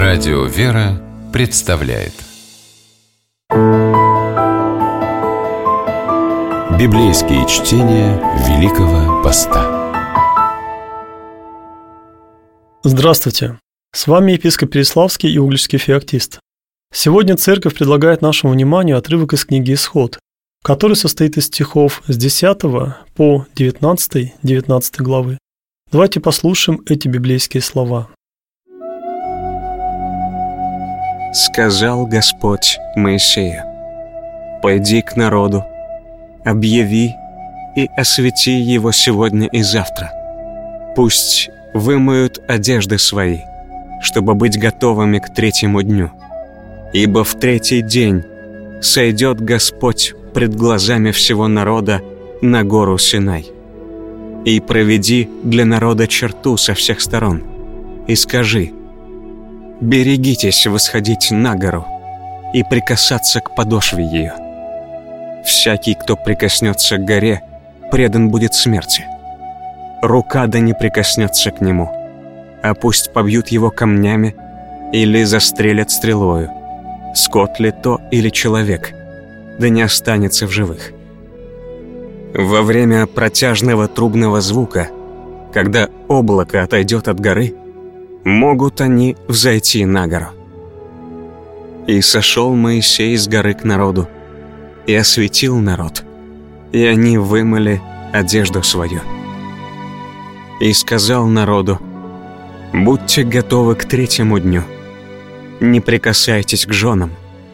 Радио «Вера» представляет библейские чтения Великого Поста. Здравствуйте! С вами епископ Переславский и Угличский феоктист. Сегодня Церковь предлагает нашему вниманию отрывок из книги «Исход», который состоит из стихов с 10 по 19 главы. Давайте послушаем эти библейские слова. «Сказал Господь Моисею: пойди к народу, объяви и освети его сегодня и завтра. Пусть вымоют одежды свои, чтобы быть готовыми к третьему дню. Ибо в третий день сойдет Господь пред глазами всего народа на гору Синай. И проведи для народа черту со всех сторон, и скажи: берегитесь восходить на гору и прикасаться к подошве ее. Всякий, кто прикоснется к горе, предан будет смерти. Рука да не прикоснется к нему, а пусть побьют его камнями или застрелят стрелою. Скот ли то или человек, да не останется в живых. Во время протяжного трубного звука, когда облако отойдет от горы, могут они взойти на гору. И сошел Моисей с горы к народу, и осветил народ, и они вымыли одежду свою. И сказал народу: будьте готовы к третьему дню, не прикасайтесь к женам.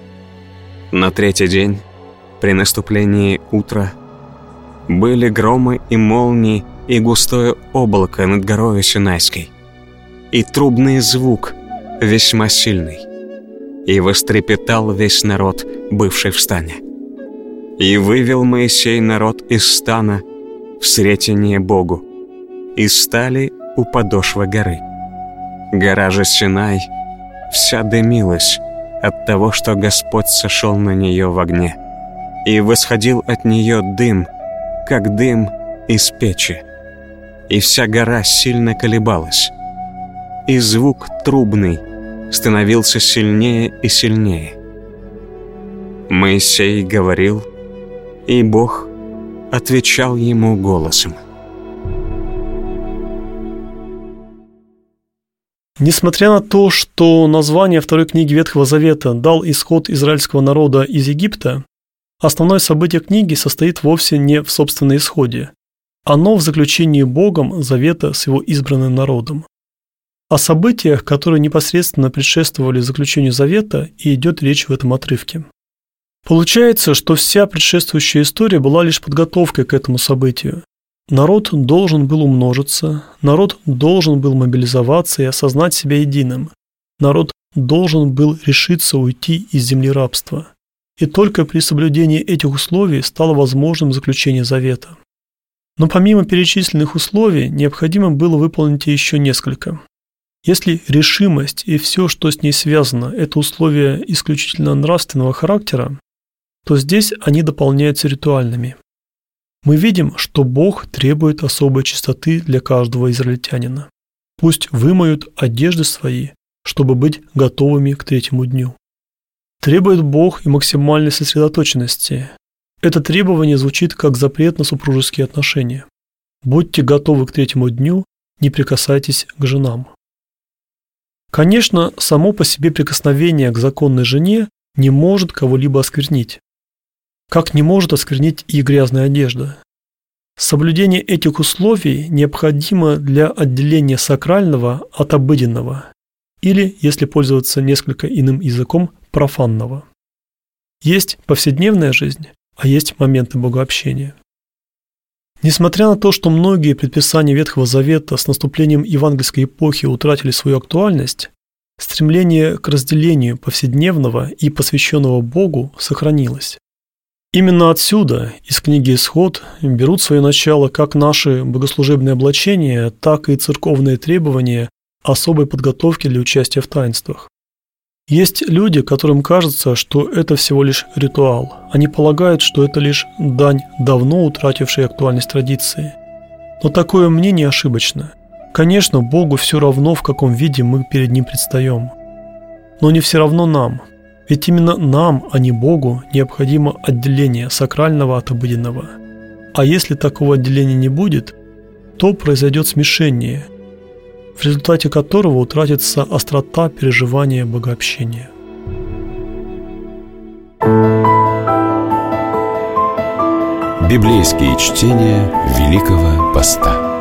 На третий день, при наступлении утра, были громы и молнии и густое облако над горою Синайской, и трубный звук весьма сильный, и вострепетал весь народ, бывший в стане. И вывел Моисей народ из стана в сретение Богу, и стали у подошвы горы. Гора же Синай вся дымилась от того, что Господь сошел на нее в огне, и восходил от нее дым, как дым из печи, и вся гора сильно колебалась, и звук трубный становился сильнее и сильнее. Моисей говорил, и Бог отвечал ему голосом. Несмотря на то, что название второй книги Ветхого Завета дал исход израильского народа из Египта, основное событие книги состоит вовсе не в собственном исходе. Оно в заключении Богом завета с его избранным народом. О событиях, которые непосредственно предшествовали заключению завета, и идет речь в этом отрывке. Получается, что вся предшествующая история была лишь подготовкой к этому событию. Народ должен был умножиться, народ должен был мобилизоваться и осознать себя единым. Народ должен был решиться уйти из земли рабства. И только при соблюдении этих условий стало возможным заключение завета. Но помимо перечисленных условий, необходимо было выполнить еще несколько. Если решимость и все, что с ней связано, это условия исключительно нравственного характера, то здесь они дополняются ритуальными. Мы видим, что Бог требует особой чистоты для каждого израильтянина. Пусть вымоют одежды свои, чтобы быть готовыми к третьему дню. Требует Бог и максимальной сосредоточенности. Это требование звучит как запрет на супружеские отношения. Будьте готовы к третьему дню, не прикасайтесь к женам. Конечно, само по себе прикосновение к законной жене не может кого-либо осквернить. Как не может осквернить и грязная одежда. Соблюдение этих условий необходимо для отделения сакрального от обыденного, или, если пользоваться несколько иным языком, профанного. Есть повседневная жизнь, а есть моменты богообщения. Несмотря на то, что многие предписания Ветхого Завета с наступлением евангельской эпохи утратили свою актуальность, стремление к разделению повседневного и посвященного Богу сохранилось. Именно отсюда, из книги «Исход», берут свое начало как наши богослужебные облачения, так и церковные требования особой подготовки для участия в таинствах. Есть люди, которым кажется, что это всего лишь ритуал. Они полагают, что это лишь дань давно утратившей актуальность традиции. Но такое мнение ошибочно. Конечно, Богу все равно, в каком виде мы перед Ним предстаем. Но не все равно нам. Ведь именно нам, а не Богу, необходимо отделение сакрального от обыденного. А если такого отделения не будет, то произойдет смешение, в результате которого утратится острота переживания богообщения. Библейские чтения Великого Поста.